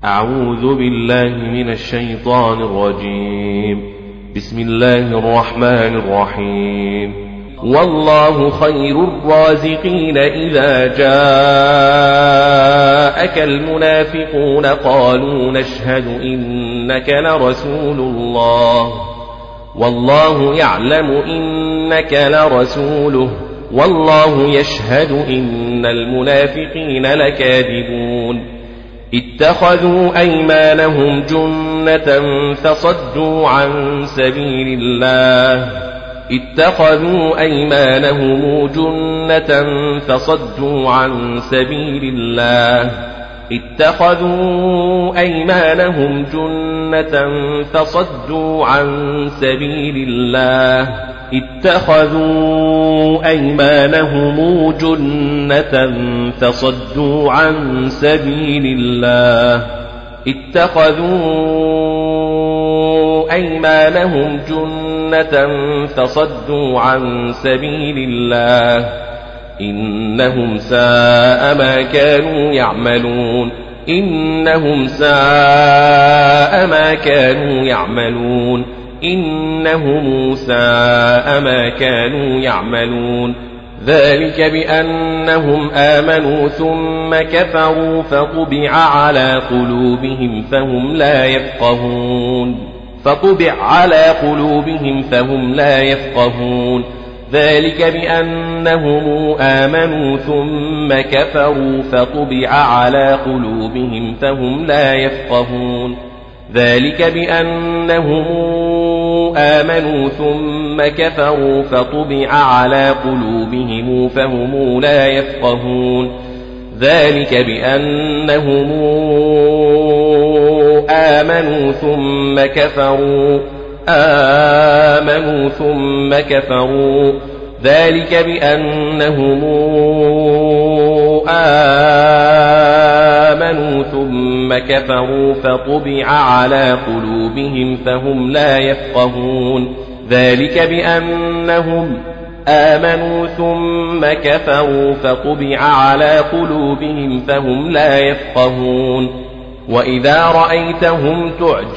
أعوذ بالله من الشيطان الرجيم. بسم الله الرحمن الرحيم. والله خير الرازقين. إذا جاءك المنافقون قالوا نشهد إنك لرسول الله والله يعلم إنك لرسوله والله يشهد إن المنافقين لكاذبون. اتخذوا أيمانهم جنة فصدوا عن سبيل الله اتخذوا أيمانهم جنة فصدوا عن سبيل الله اتخذوا أيمانهم جنة فصدوا عن سبيل الله اتخذوا أيمانهم جنة فصدوا عن سبيل الله اتخذوا أيمانهم جنة فصدوا عن سبيل الله إنهم ساء ما كانوا يعملون إنهم ساء ما كانوا يعملون إنهم ساء ما كانوا يعملون. ذلك بأنهم آمنوا ثم كفروا فطبع على قلوبهم فهم لا يفقهون فطبع على قلوبهم فهم لا يفقهون. ذلك بأنهم آمنوا ثم كفروا فطبع على قلوبهم فهم لا يفقهون. ذلك بأنهم آمنوا ثم كفروا فطبع على قلوبهم فهم لا يفقهون. ذلك بأنهم آمنوا ثم كفروا ذلك بأنهم آمنوا ثم كفروا فطبع على قلوبهم فهم لا يفقهون. ذلك بأنهم آمنوا ثم كفروا فطبع على قلوبهم فهم لا يفقهون. وإذا رأيتهم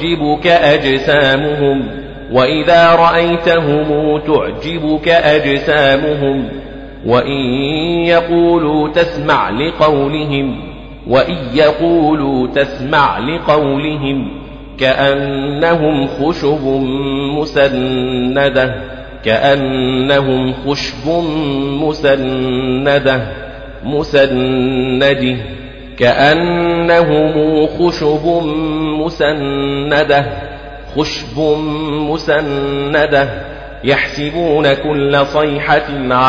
تعجبك أجسامهم وإن يقولوا تسمع لقولهم كأنهم خشب مسندة يحسبون كل صيحة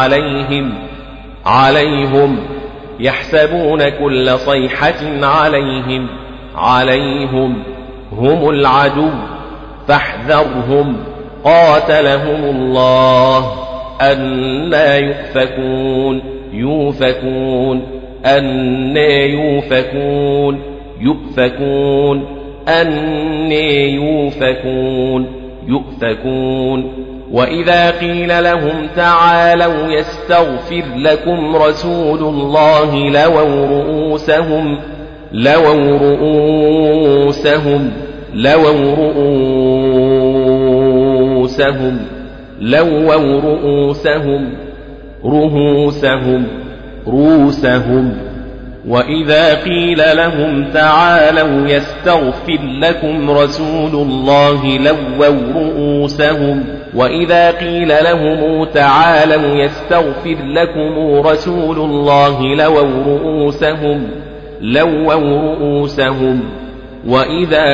عليهم هم العدو فاحذرهم قاتلهم الله أنى يؤفكون. وإذا قيل لهم تعالوا يستغفر لكم رسول الله لووا رؤوسهم وإذا قيل لهم تعالوا يستغفر لكم رسول الله لووا رؤوسهم وإذا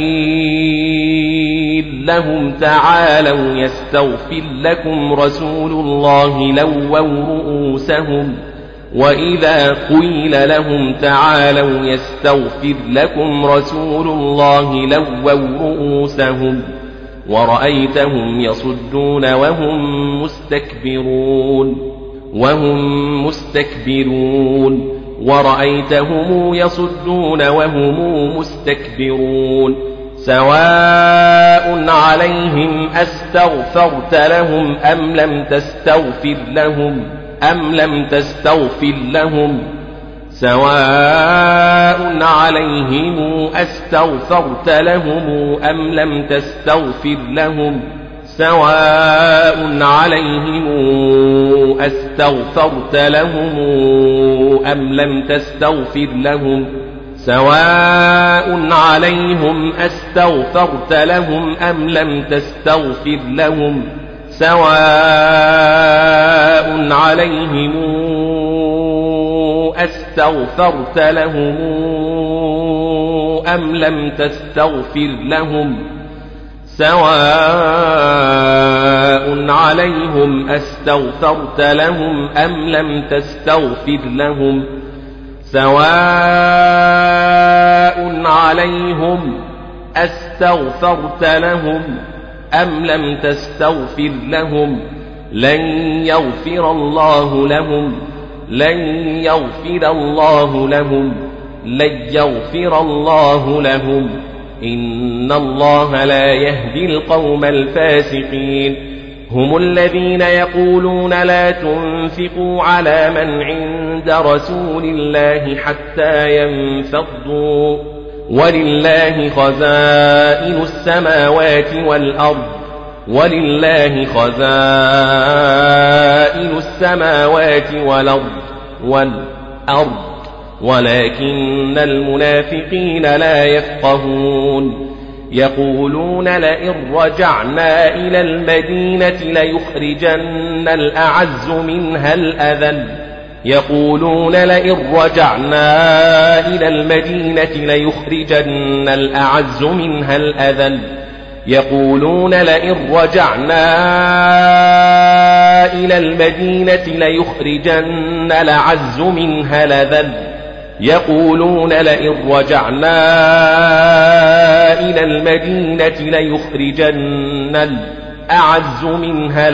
قيل لهم تعالوا يستغفر لكم رسول الله لووا رؤوسهم وإذا قيل لهم تعالوا يستغفر لكم رسول الله لووا رؤوسهم ورأيتهم يصدون وهم مستكبرون سواء عليهم أستغفرت لهم أم لم تستغفر لهم سواء عليهم أستغفرت لهم أم لم تستغفر لهم سواء عليهم أستغفرت لهم أم لم تستغفر لهم سواء عليهم أستغفرت لهم أم لم تستغفر لهم سواء عليهم أستغفرت لهم أم لم تستغفر لهم سواء عليهم أستغفرت لهم أم لم تستغفر لهم سواء عليهم أستغفرت لهم أم لم تستغفر لهم لن يغفر الله لهم لن يغفر الله لهم لن يغفر الله لهم إن الله لا يهدي القوم الفاسقين هم الذين يقولون لا تنفقوا على من عند رسول الله حتى ينفضوا ولله خزائن السماوات والأرض ولله خزائن السماوات والأرض ولكن المنافقين لا يفقهون يقولون لئن رجعنا إلى المدينة ليخرجن الأعز منها الأذل يقولون لئن رجعنا إلى المدينة ليخرجن الأعز منها الأذل يقولون لئن رجعنا إلى المدينة ليخرجن الأعز منها الأذل يقولون لئن رجعنا إلى المدينة ليخرجن الأعز منها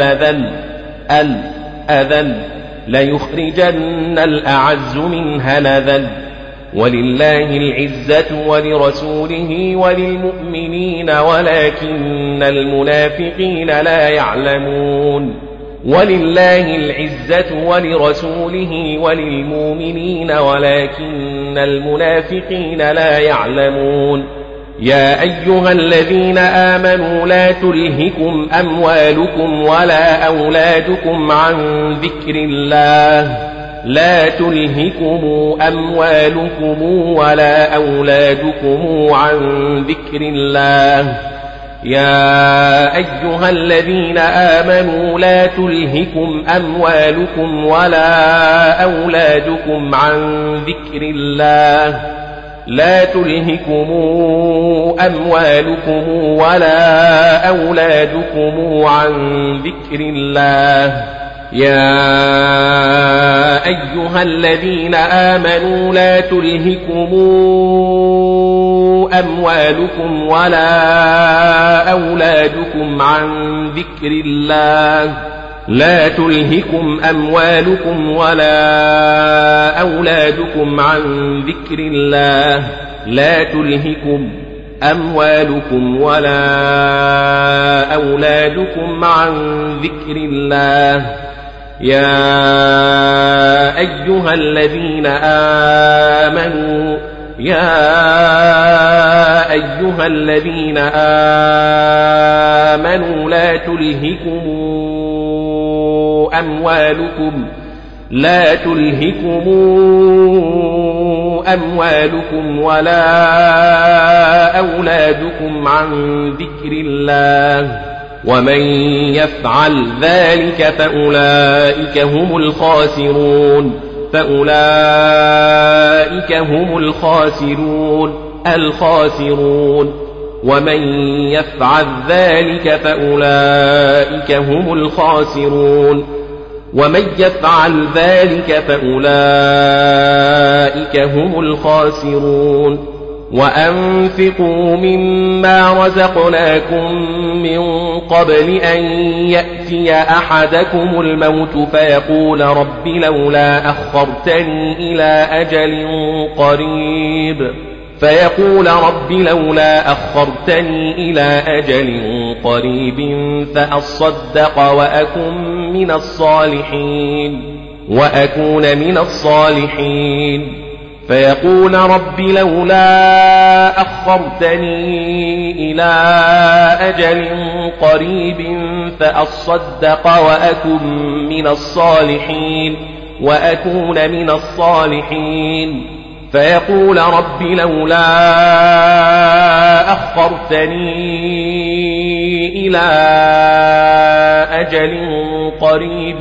الأذل ليخرجن الأعز منها الأذل ولله العزة ولرسوله وللمؤمنين ولكن المنافقين لا يعلمون ولله العزة ولرسوله وللمؤمنين ولكن المنافقين لا يعلمون يا أيها الذين آمنوا لا تلهكم أموالكم ولا أولادكم عن ذكر الله لا تلهكم أموالكم ولا أولادكم عن ذكر الله يا أيها الذين آمنوا لا تلهكم أموالكم ولا أولادكم عن ذكر الله لا تلهكم أموالكم ولا أولادكم عن ذكر الله يا أيها الذين آمنوا لا تلهكم أموالكم ولا أولادكم عن ذكر الله لا تلهكم أموالكم ولا أولادكم عن ذكر الله لا تلهكم أموالكم ولا أولادكم عن ذكر الله يا أيها الذين آمنوا لا تلهكم أموالكم ولا أولادكم عن ذكر الله ومن يفعل ذلك فأولئك هم الخاسرون ومن يفعل ذلك فأولئك هم الخاسرون ومن يفعل ذلك فأولئك هم الخاسرون وأنفقوا مما رزقناكم من قبل أن يأتي أحدكم الموت فيقول رب لولا أخرتني إلى أجل قريب فأصدق وأكون من الصالحين فيقول رب لولا أخرتني إلى أجل قريب فأصدق وأكون من الصالحين فيقول رب لولا أخرتني إلى أجل قريب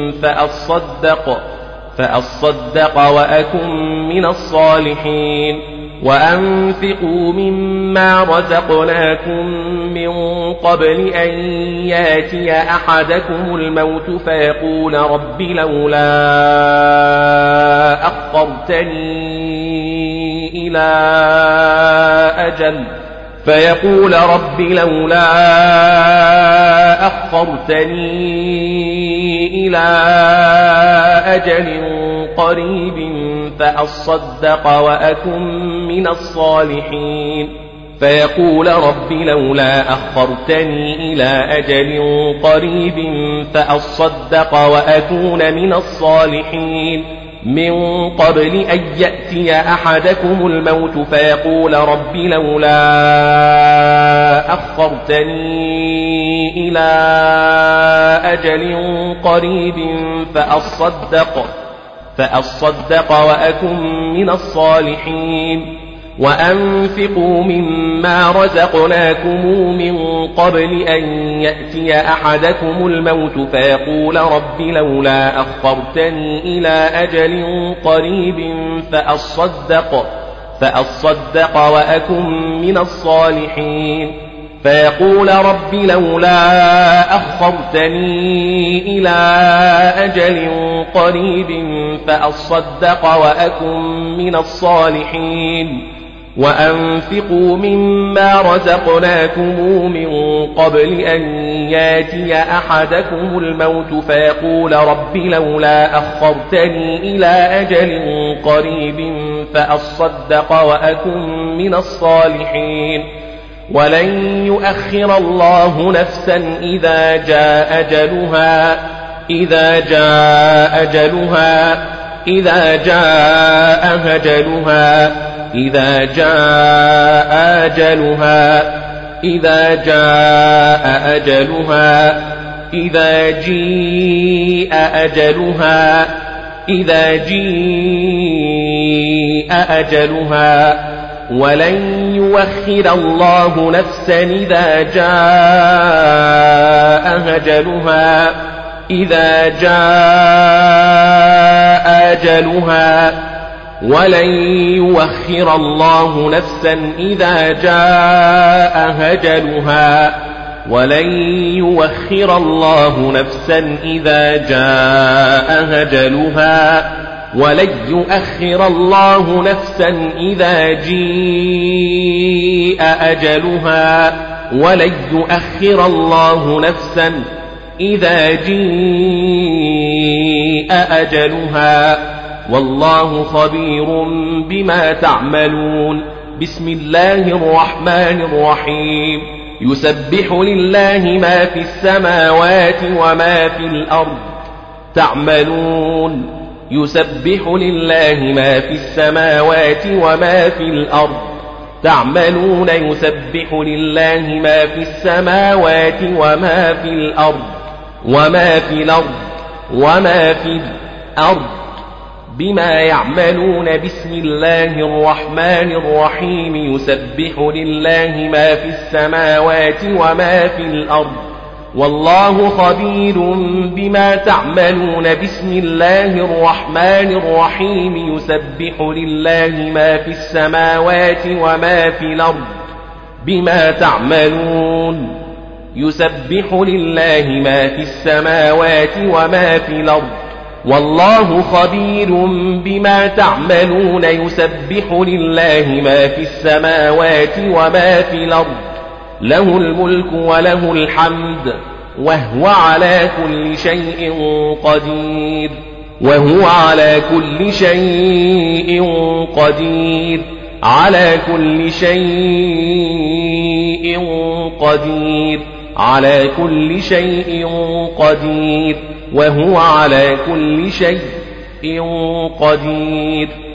فأصدق وأكن من الصالحين وأنفقوا مما رزقناكم من قبل أن ياتي أحدكم الموت فيقول رب لولا أخرتني إلى أجل قريب فأصدق وأكن من الصالحين فيقول رب لولا أخرتني إلى أجل قريب فأصدق وأكون من الصالحين من قبل أن يأتي أحدكم الموت فيقول رب لولا أخرتني إلى أجل قريب فأصدق وأكن من الصالحين وأنفقوا مما رزقناكم من قبل أن يأتي أحدكم الموت فيقول رب لولا أخرتني إلى أجل قريب فأصدق وأكن من الصالحين فيقول رب لولا أخرتني إلى أجل قريب فأصدق وأكن من الصالحين وأنفقوا مما رزقناكم من قبل أن ياتي أحدكم الموت فيقول رب لولا أخرتني إلى أجل قريب فأصدق وأكن من الصالحين ولن يؤخر الله نفسا إذا جاء أجلها ولن يؤخر الله نفسا إذا جاء أجلها ولن يؤخر الله نفسا إذا جاء أجلها ولن يؤخر الله نفسا إذا جاء أجلها ولن يؤخر الله نفسا إذا جيء أجلها ولن يؤخر الله نفسا إذا جيء أجلها والله خبير بما تعملون بسم الله الرحمن الرحيم يسبح لله ما في السماوات وما في الأرض تعملون يسبح لله ما في السماوات وما في الأرض تعملون يسبح لله ما في السماوات وما في الأرض وما في الأرض بما يعملون بسم الله الرحمن الرحيم يسبح لله ما في السماوات وما في الأرض والله خبير بما تعملون بسم الله الرحمن الرحيم يسبح لله ما في السماوات وما في الأرض بما تعملون يسبح لله ما في السماوات وما في الأرض والله خبير بما تعملون يسبح لله ما في السماوات وما في الأرض له الملك وله الحمد وهو على كل شيء قدير على كل شيء قدير على كل شيء قدير وهو على كل شيء قدير